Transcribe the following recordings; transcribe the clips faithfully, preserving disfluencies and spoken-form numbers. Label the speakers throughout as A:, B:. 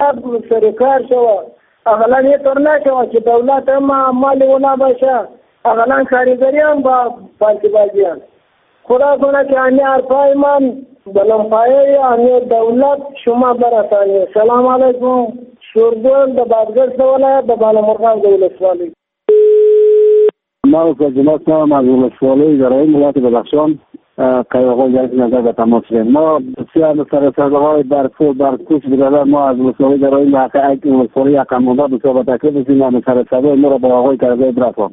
A: سرکار شوه اغلان یه طور نشوه که دولت هم مالی اونا باشه اغلان کاریگری هم با پارتی بازیان خدا کنه که انی ارپای من بلنپایه انی دولت شما برسانی. سلام علیکم. شورگل د بادغیس ولایت د بالامرغان د ولسوالۍ.
B: ما جناب هم از ولسوالی اداره ولایت بدخشان قیاقای جریف نظر به تماس شدیم. ما بسیار سر سرهای برکو برکوش بداده ما از ولسوالی اداره ولایت ولسوالی یکم مونده بسیار با تکلیف بسیم سر سرهای ما را با آقای کرده برسان.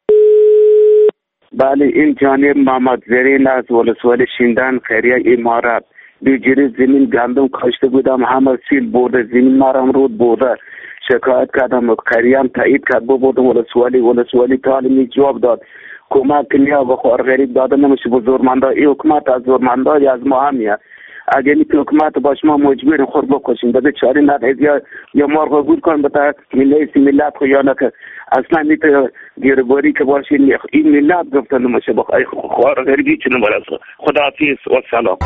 C: بله این جانب محمد زرین از ولسوالی شیندان خیریه امارات دو جری زمین گندم کاشته بودم همه سیل برده زمین مارم رود برده شکایت کردم خیریم تایید کرد بود ولسوالی ولسوالی تعلیمی جواب داد کمک کنیا و خور غریب داده نمیشه به زورمندا این حکومت از زورمندا از ما همیه اگه نیت حکومت باش ما مجبور خود بکشیم بده چاری ندهید یا یا مرغ گول کن بتا ملیت ملت خو یا نکه اصلا نیت گیرباری که باشه این ملت گفتن نمیشه بخوای خور غریبی چه نمارسه خداحافظ و سلام.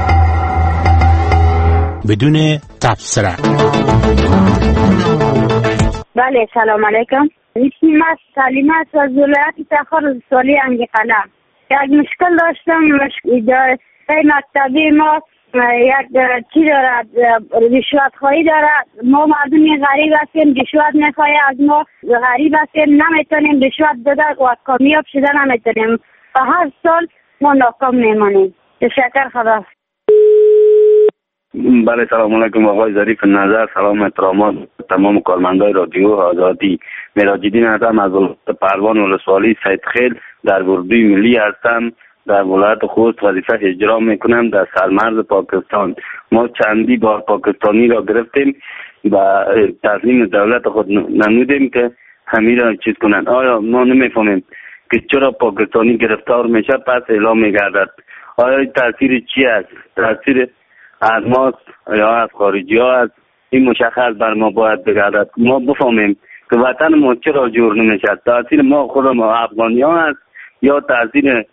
D: بدون تبصره.
E: بله سلام علیکم. اسمم سلیمه از ولایت تخار سالی انگی قلم. یک مشکل داشتم مشکل مکتبی ما یک چی دارد رشوت خواهی دارد ما مردمی غریب هستیم رشوت میخواهی از ما غریب هستیم نمیتونیم رشوت داده و کامیاب شده نمیتونیم و هر سال ما ناکام میمانیم. تشکر خدا.
C: بله سلام علیکم آقای ظریف نظر سلام احترامات تمام کارمندای رادیو آزادی. مراجعین هستم از ولایت پروان ولسوالی سید خیل در اردوی ملی هستم در ولایت خوست وظیفه اجرا میکنم در سرمرز پاکستان. ما چندی بار پاکستانی را گرفتیم و تسلیم دولت خود نمودیم که همین را چیز کنند. آیا ما نمیفهمیم که چرا پاکستانی گرفتار میشه پس اعلام میگردد؟ آیا تاثیر چی است؟ تاثیر از ما یا از خارجی ها است؟ این مشخص بر ما باید بگردد ما بفهمیم که وطن ما چرا جور نمیشه. تاثیر ما خود ما افغانی ها است یا تاثیر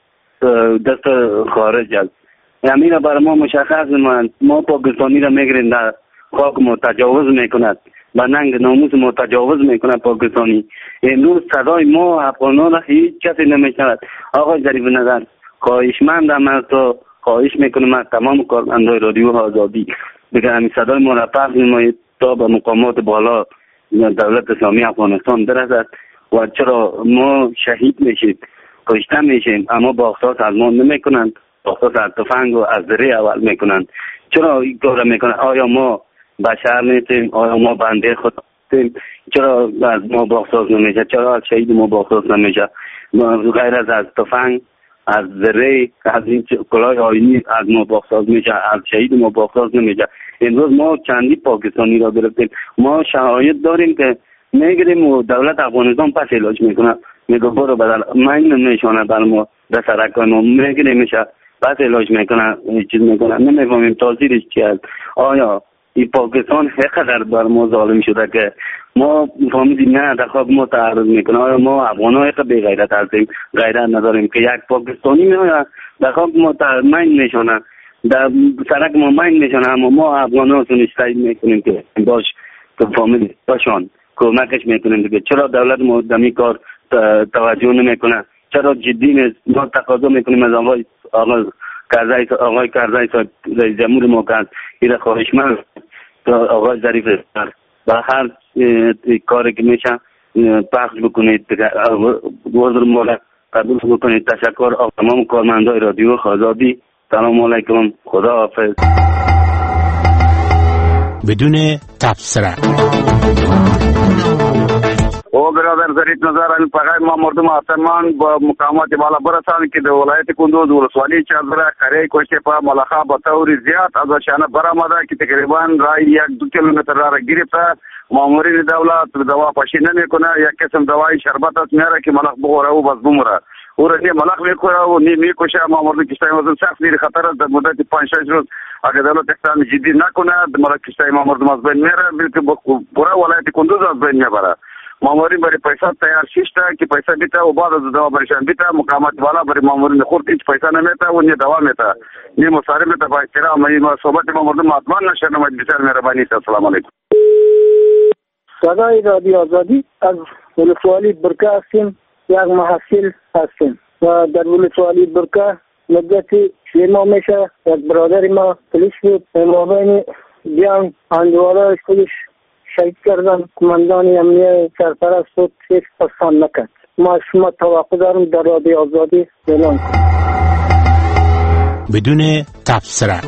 C: دست خارج است؟ همین بر ما مشخص نماند. ما پاکستانی را میگیریم در خاک ما تجاوز میکند و ننگ ناموس ما تجاوز میکند پاکستانی. امروز صدای ما افغانان را هیچ کسی نمیشنود. آقای ظریف نظر خواهشمندم از تو خواهش میکنم از تمام کارمندای رادیو آزادی بگه همین صدای ما را پخش نمایید تا به مقامات بالا دولت اسلامی افغانستان برسد و چرا ما شهید میشید کشته میشیم اما با احساس از ما نمیکنند با احساس از تفنگ و از زره اول میکنند. چرا این کار میکنند؟ آیا ما بشر نیستیم؟ آیا ما بنده خود نیستیم؟ چرا از ما با احساس نمیشه؟ چرا از شهید ما با احساس نمیشه؟ غیر از از تفنگ از زره از این کلاه آینی از ما باخساز میشه از شهید ما باخساز نمیشه. امروز ما چندی پاکستانی را گرفتیم ما شهایت داریم که میگیریم و دولت افغانستان پس علاج میکنه میگه برو بدل من نمیشانه بر ما در سرکای ما میگیریم میشه پس علاج میکنه چیز میکنه نمیفهمیم تاثیرش چی است. آیا این پاکستان حقیقت بر ما ظالم شده که ما فهمیدیم نه در خاک ما تعرض میکنه؟ آیا ما افغان های که بی غیرت هستیم غیرت نداریم که یک پاکستانی میآید در خاک ما من میشانه در سرک ما من میشانه اما ما افغان ها سنشتایی میکنیم که باش که فهمیدیم باشان کمکش میکنیم دیگه. چرا دولت ما دمی کار توجه نمیکنه؟ چرا جدی نیست؟ ما تقاضا میکنیم از آقای آقای کرزی آقای کرزی رئیس جمهور ما که این خواهشمند آقای ظریف و هر کاری که میشه پخش بکنید وزر مولا قبول بکنید. تشکر از تمام کارمندای رادیو آزادی. سلام علیکم خدا حافظ.
D: بدون تبصره.
F: او برادر ظریف نظر این فقط ما مردم آسمان با مقامات بالا برسان که در ولایت کندوز ولسوالی چادر کره کشته په ملخا به طور زیاد از شانه برآمده که تقریبا رای یک دو کیلومتر را گرفته. مامورین دولت دوا پاشی نمیکنه. یک قسم دوای شربت است میاره که ملخ بخوره و بس بمره او را نی ملخ میخوره و نی میکشه. مامورین کشتای وزن سخت دیر خطر است. در مدت پنج شش روز اگر دولت اقدام جدی نکنه ملخ کشتای مامورین از بین میره بلکه پورا ولایت کندوز از بین میبره. مامورین برای پیسه تیار شیشته که پیسه بیته و بعد از دوا برشان بیته مقامات بالا برای مامورین خورد هیچ پیسه نمیته و نی دوا میته نی مصارف میته با احترام. این صحبت مامورین حتما نشه نماید بسیار مهربانی. السلام علیکم.
A: صدای رادیو آزادی از ولسوالی برکه هستیم. یک محصل هستیم و در ولسوالی برکه مدتی سه ماه میشه یک برادر ما پلیس بود، مابین جنگ اندوالایش خودش شهید کردن. کماندان امنیه سرپرست بود، هیچ پسند نکرد. ما شما توقع دارم در رادیو آزادی اعلان کنیم
D: بدون تبصره.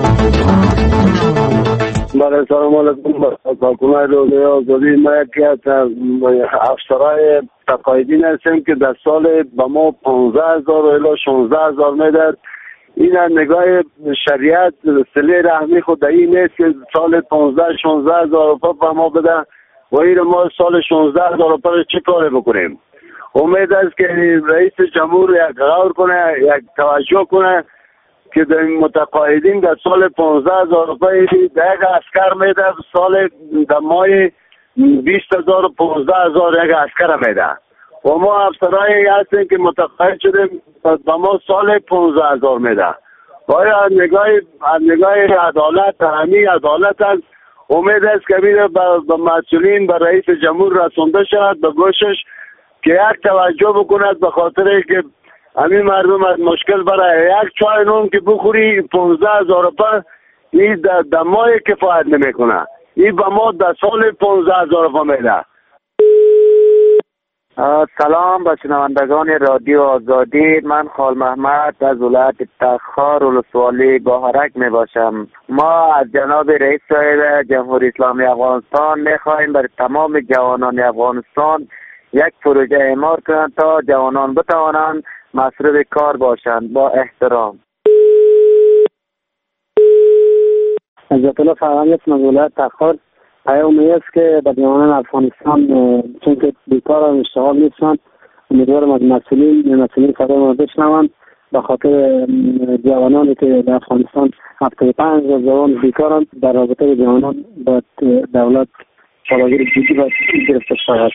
B: بله سلام علیکم. کارکنان رادیو آزادی، ما یکی از افسرهای تقاعدین هستیم که در سال به ما پانزده هزار الی شانزده هزار میداد. این نگاه شریعت صله رحمی خود این نیست که سال پانزده شانزده هزار روپا به ما بده و این ما سال شانزده هزار روپا چه کاری بکنیم. امید است که رئیس جمهور یک غور کنه، یک توجه کنه که در متقاعدین در سال پانزده هزار روپای در یک اسکر میده، سال در ماه بیست هزار و پانزده هزار یک اسکر میده و ما افسرهایی هستیم که متقاعد شدیم به ما سال پانزده هزار میده. آیا نگاه نگاه عدالت همین عدالت است؟ امید است که میره به مسئولین به رئیس جمهور رسونده شود به گوشش که یک توجه بکند، به خاطر که همین مردم از مشکل برای یک چای نون که بخوری پانزده هزار روپا این در ماه کفایت نمیکنه. این به ما در سال پانزده هزار روپا میده.
G: سلام به شنوندگان رادیو آزادی، من خال محمد از ولایت تخار ولسوالی گوهرک می باشم. ما از جناب رئیس صاحب جمهوری اسلامی افغانستان می خواهیم برای تمام جوانان افغانستان یک پروژه اعمال کنند تا جوانان بتوانند مصروف کار باشند. با احترام.
A: عزت الله فرهنگ از ولایت تخار. پیامی است که به جوانان افغانستان چون که بیکار و اشتغال نیستند، امیدوارم از مسئولین مسئولین صدای ما بشنوند به خاطر جوانانی که در افغانستان هفتاد و پنج هزار جوان بیکارند. در رابطه با جوانان باید دولت تدابیر جدی باید گرفته شود.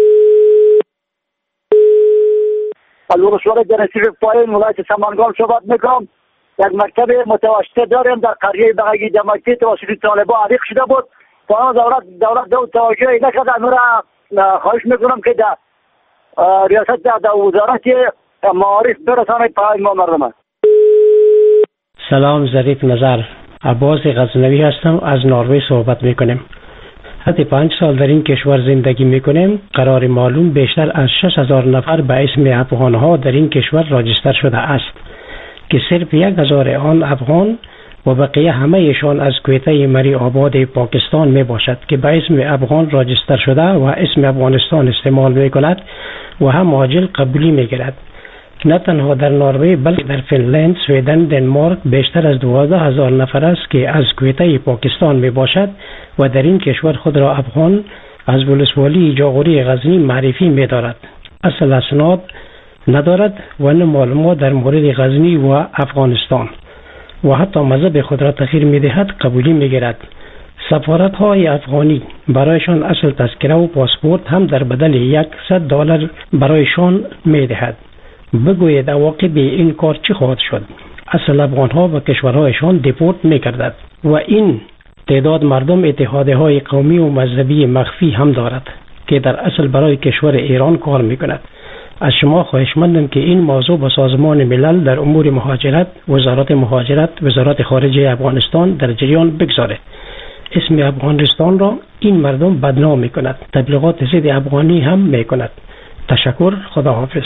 H: از ولسوالی جنسیف پایین ولایت سمنگان صحبت میکنم. یک مکتب متوسطه داریم در قریه بغایی جماعتی توسط طالبان عریق شده بود. تا دولت دولت دو توجهی نکرده. امروز خواهش میکنم که در ریاست در وزارت معارف برسانه پای ما مردم.
I: سلام، ظریف نظر، عباس غزنوی هستم، از نروژ صحبت میکنیم. حتی پنج سال در این کشور زندگی میکنیم. قرار معلوم بیشتر از شش هزار نفر به اسم افغانها در این کشور راجستر شده است که صرف یک هزار آن افغان و بقیه همه ایشان از کویته مری آباد پاکستان می باشد که به اسم افغان راجستر شده و اسم افغانستان استعمال می کند و هم عاجل قبولی می گیرد. نه تنها در نروژ بلکه در فنلند، سویدن، دنمارک بیشتر از دوازده هزار نفر است که از کویته پاکستان می باشد و در این کشور خود را افغان از ولسوالی جاغوری غزنی معرفی می دارد. اصل اسناد ندارد و نه معلومات در مورد غزنی و افغانستان و حتی مذهب خود را تغییر می دهد قبولی می گیرد. سفارت های افغانی برایشان اصل تذکره و پاسپورت هم در بدل صد دلار برایشان می دهد. بگوید عواقب این کار چی خواهد شد؟ اصل افغان ها و کشورهایشان دیپورت می کردد و این تعداد مردم اتحادیه های قومی و مذهبی مخفی هم دارد که در اصل برای کشور ایران کار می کند. از شما خواهشمندم که این موضوع با سازمان ملل در امور مهاجرت، وزارت مهاجرت، وزارت خارجه افغانستان در جریان بگذاره. اسم افغانستان را این مردم بدنام می کند. تبلیغات ضد افغانی هم می کند. تشکر. خداحافظ.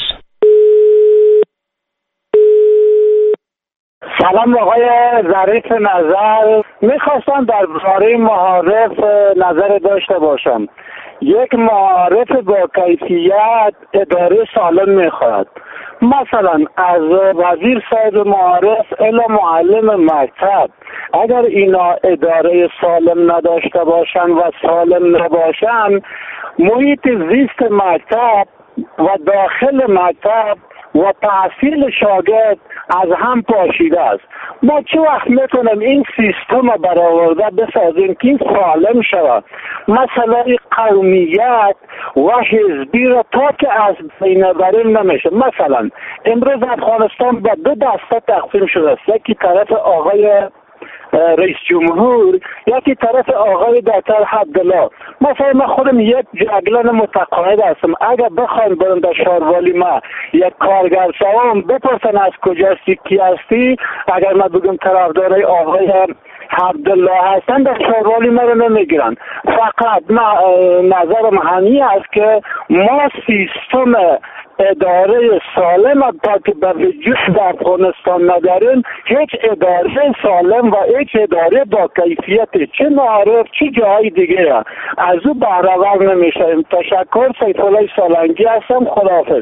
H: سلام آقای ظریف نظر، میخواستم درباره معارف نظر داشته باشم. یک معارف با کیفیت اداره سالم میخواد. مثلا از وزیر صاحب معارف الی معلم مکتب، اگر اینا اداره سالم نداشته باشن و سالم نباشن، محیط زیست مکتب و داخل مکتب و تحصیل شاگرد از هم پاشیده است. ما چه وقت میتونیم این سیستم برآورده بسازیم که این سالم شود؟ مسئله قومیت و حزبی را تا که از بین بریم نمیشه. مثلا امروز افغانستان به دو دسته تقسیم شده است، یکی طرف آقای رئیس جمهور، یکی طرف آقای دکتر عبدالله. مثلا من خودم یک جگلن متقاعد هستم، اگر بخوایم برم در شاروالی ما یک کارگر سوام بپرسن از کجاستی کی هستی، اگر من بگم طرفدار آقای عبدالله هستن در شاروالی ما رو نمیگیرن. فقط ما نظرم همین است که ما سیستم اداره سالم تا که به وجود در افغانستان نداریم، هیچ اداره سالم و هیچ اداره با کیفیت چه معارف چه جای دیگه از او بهره‌ور نمیشیم. تشکر. سیف الله سالنگی هستم. خداحافظ.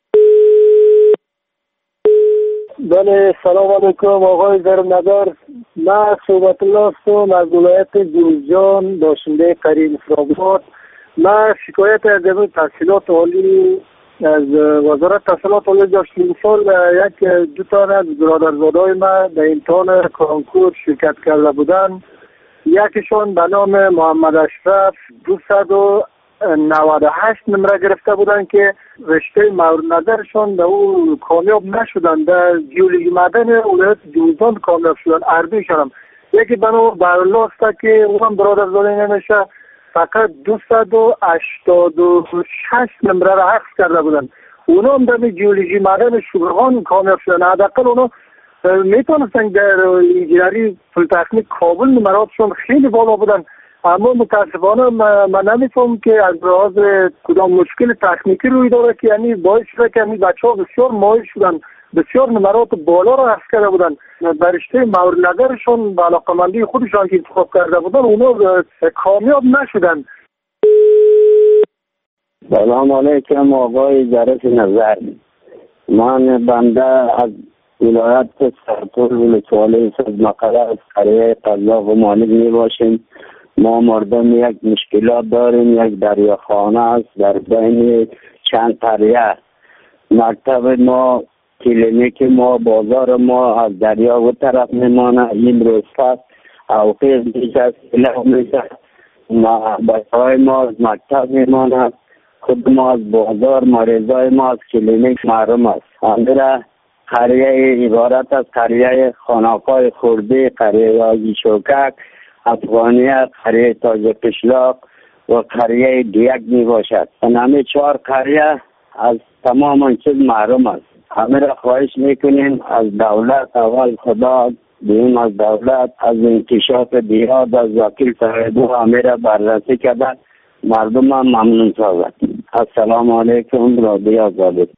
A: بله، سلام علیکم آقای زرمدار. من صحبت الله هستم از ولایت جوزجان، باشنده قریم اسراباد. من شکایت از امروز تحصیلات عالی از وزارت تحصیلات عالی داشتیم. سال یک دو تا از برادرزادهای ما در امتحان کنکور شرکت کرده بودن. یکیشون به نام محمد اشرف دویست و نود و هشت نمره گرفته بودن که رشته مورد نظرشون در او کامیاب نشدن. در جیولوژی معدن ولایت جوزجان کامیاب شدن. اردویشون هم یکی به نام برالله است که اونم برادرزاده نمیشه، فقط دویست و هشتاد و شش نمره را حفظ کرده بودن. اونا هم در جیولوژی معدن شبرغان کامیاب شدن. حداقل اونا میتونستن در انجینری پلیتکنیک کابل نمراتشون خیلی بالا بودن، اما متاسفانه من نمیفهم که از لحاظ کدام مشکل تکنیکی روی داره که یعنی باعث شده که یعنی بچه ها بسیار مایل شدن، بسیار نمرات بالا را حفظ کرده بودن. در رشته مورد نظرشون به علاقمندی خودشان که انتخاب کرده بودن اونا کامیاب نشدن.
B: سلام علیکم آقای جرس نظر. من بنده از ولایت سرپور ولسوالی از مقاله از قریه قزاق و مالک می باشیم. ما مردم یک مشکلات داریم. یک دریاخانه است در بین چند قریه. مکتب ما، کلینیک ما، بازار ما از دریا و طرف میمانه. این روز پس اوقیز میشه، سلاح میشه. بچه های ما از مکتب میمانه. خود ما از بازار، مریضای ما از کلینیک محروم است. امیره قریه عبارت از قریه خانقای خورده، قریه آجی شوکک، افغانیه، قریه تاج قشلاق و قریه دیگ می باشد. همه چهار قریه از تمام این چیز محروم است. همه را خواهش میکنیم از دولت، اول خدا، دوم از دولت، از انکشاف دیاد، از وکیل صاحبو همه را بررسی کرده مردم هم ممنون سازد. السلام علیکم. رادیو آزادی.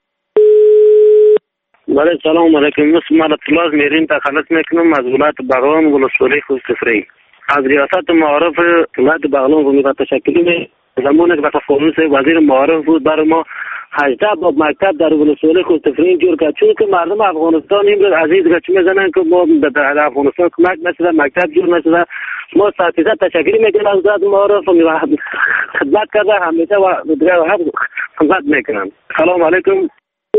C: بله، سلام علیکم. مثل مرد الله میرین تخلص میکنم از ولایت بغلان ولسوالی خوزستفری. از ریاست معارف ولایت بغلان رو میگه تشکیلی می زمانی که به تفاهم وزیر معارف بود برای ما هجده باب مکتب در ولسوالی خوزستفری جور کرد، چون که مردم افغانستان اینقدر عزیز گچ میزنن که ما در افغانستان کمک نشده، مکتب جور نشده. ما صد درصد تشکیلی میکنیم از وزارت معارف و خدمت کرده همیشه و دیگر هم خدمت میکنم. سلام علیکم.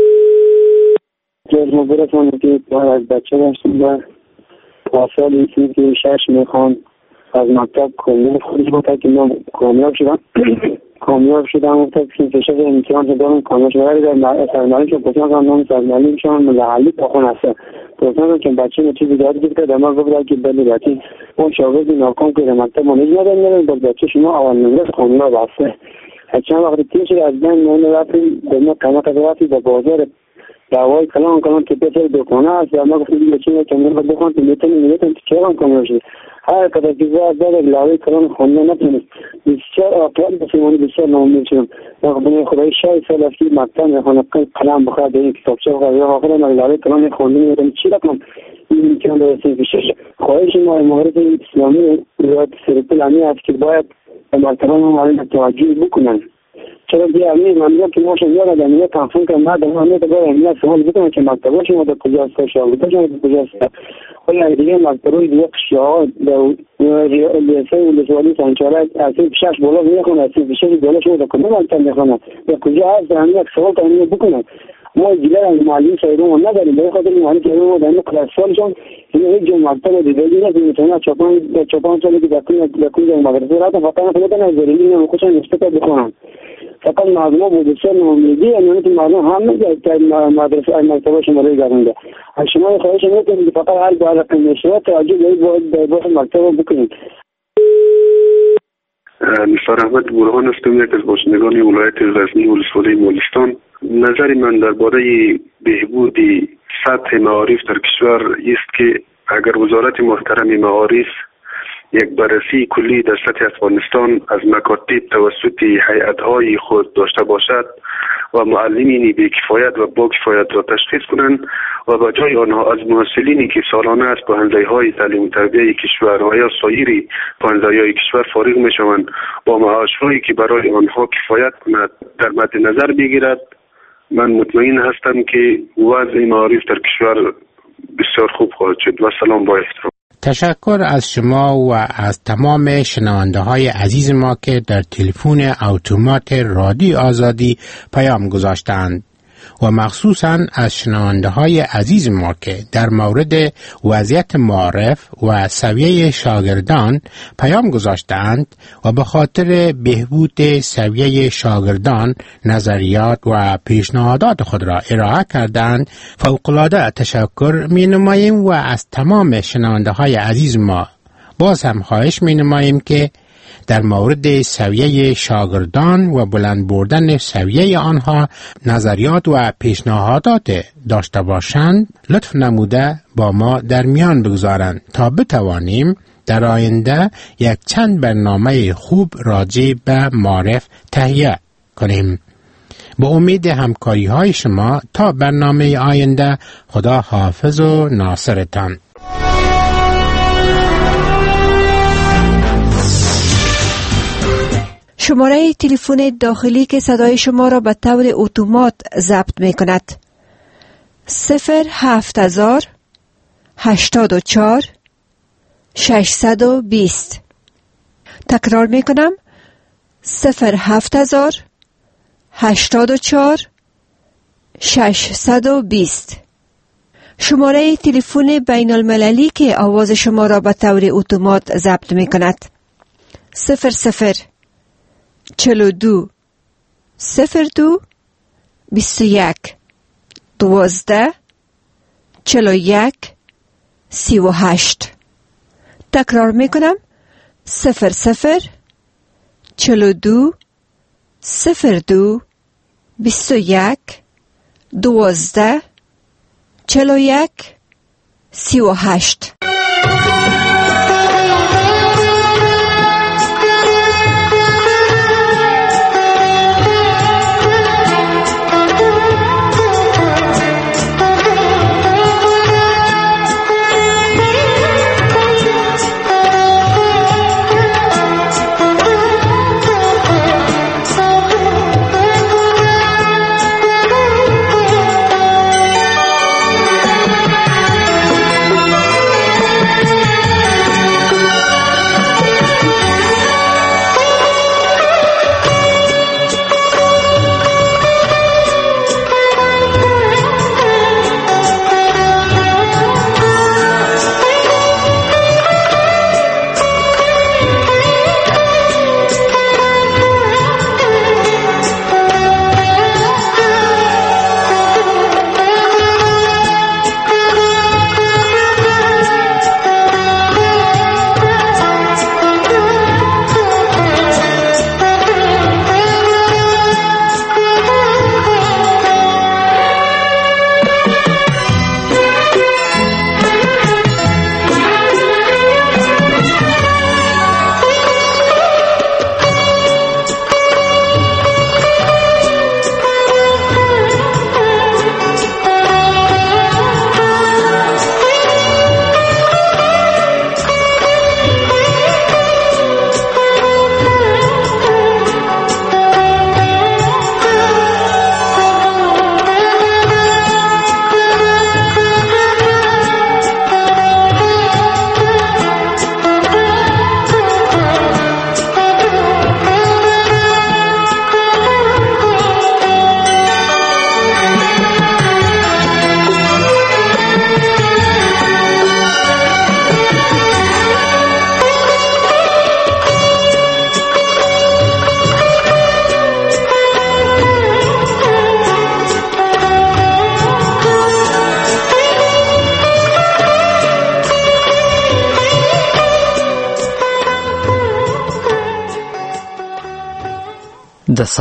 B: جز مبارکم که از بچه داشتیم و پاسال ایسی که شش میخوان از مکتب کامیاب خودش بوده که من کامیاب شدم کامیاب شدم و تا که کشف امتحان دارم کامیاب شدم در سرمالی که پسان کنم نام سرمالی میشون ملحلی پاخون هسته پسان که بچه می چیزی داری گفت در ما گفت که بلی بچه اون شاگردی ناکام که در مکتب ما نیز ندارم ندارم با بچه شما اول نمرس کامیاب هسته چند وقت تیر شد از بین نام رفتی به ما قیمت رفتی به بازار دعوای کلام کنم که بسیار دکانه است و ما گفتیم دیگه چیزی که من بخوام که میتونم میتونم که چرا کامیاب شد. هر کدام که زاد داد لاوی کلام خونده نتونست بسیار آپال بسیار بسیار ناامید شدم. من خدای شاید سال افتی مکتب میخوام قلم بخواد این کتابچه بخواد یا آخر من لاوی کلام خونده میتونم چی رقم این امکان داره سیفیشش خواهش ما مهارت اسلامی ریاض سرپلانی است که باید مرتبان ما توجه بکنن. چرا دیگه امیر من که ما شما را دنیا تفاهم کنم بعد ما نه دیگه امیر سوال بکنم که مکتب شما در کجاست شاگرد شما در کجاست ولی دیگه مکتب دیگه شاه در لیسه ولسوالی سنچاره از شش بالا میخونه از شش بالا شما در کدوم مکتب میخونه در کجا هست امیر سوال کنم بکنم. ما دیگه از معلم سایرون نداریم به خاطر معلم سایرون در کلاس سالشون این یک مکتب دیگه دیگه میتونه چاپان چاپان سالی که دکتر دکتر مدرسه را فقط خودتون از زمین رو خوشن استفاده بکنن. فقط معلومه بود سر نمیدی یعنی تو معلوم هم میگه که مدرسه مکتب شما رو گذرونده. از شما خواهش میکنم که فقط هر بار که میشه توجه باید باید مکتب بکنید.
J: نثار احمد برهان هستم، یک از باشندگان ولایت غزنی ولسوالی مالستان. نظر من درباره بهبود سطح معارف در کشور است که اگر وزارت محترم معارف یک بررسی کلی در سطح افغانستان از مکاتب توسط هیئت‌های خود داشته باشد و معلمین بی کفایت و با کفایت را تشخیص کنند و به جای آنها از محصلینی که سالانه از پوهنځی‌های تعلیم و تربیت کشور و یا سایر پوهنځی‌های کشور فارغ می‌شوند با معاش‌هایی که برای آنها کفایت کند در مد نظر بگیرد، من مطمئن هستم که وضع معارف در کشور بسیار خوب خواهد شد. و سلام با احترام.
D: تشکر از شما و از تمام شنونده های عزیز ما که در تلفن اتومات رادیو آزادی پیام گذاشتند و مخصوصاً از شنونده های عزیز ما که در مورد وضعیت معارف و سویه شاگردان پیام گذاشتند و به خاطر بهبود سویه شاگردان نظریات و پیشنهادات خود را ارائه کردند فوق‌العاده تشکر می نماییم و از تمام شنونده های عزیز ما باز هم خواهش می نماییم که در مورد سویه شاگردان و بلند بردن سویه آنها نظریات و پیشنهادات داشته باشند لطف نموده با ما در میان بگذارند تا بتوانیم در آینده یک چند برنامه خوب راجع به معارف تهیه کنیم. با امید همکاری های شما تا برنامه آینده، خدا حافظ و ناصرتان.
K: شماره تلفن داخلی که صدای شما را به طور اتومات ضبط می کند صفر هفت هزار هشتاد و چهار ششصد و بیست. تکرار می کنم صفر هفت هزار هشتاد و چهار ششصد و بیست. شماره تلفن بین المللی که آواز شما را به طور اتومات ضبط می کند صفر صفر چهل و دو صفر دو بیست و یک دوازده چهل و یک سی و هشت. تکرار می کنم صفر صفر چهل و دو صفر دو بیست و یک دوازده چهل و یک سی و هشت.
L: د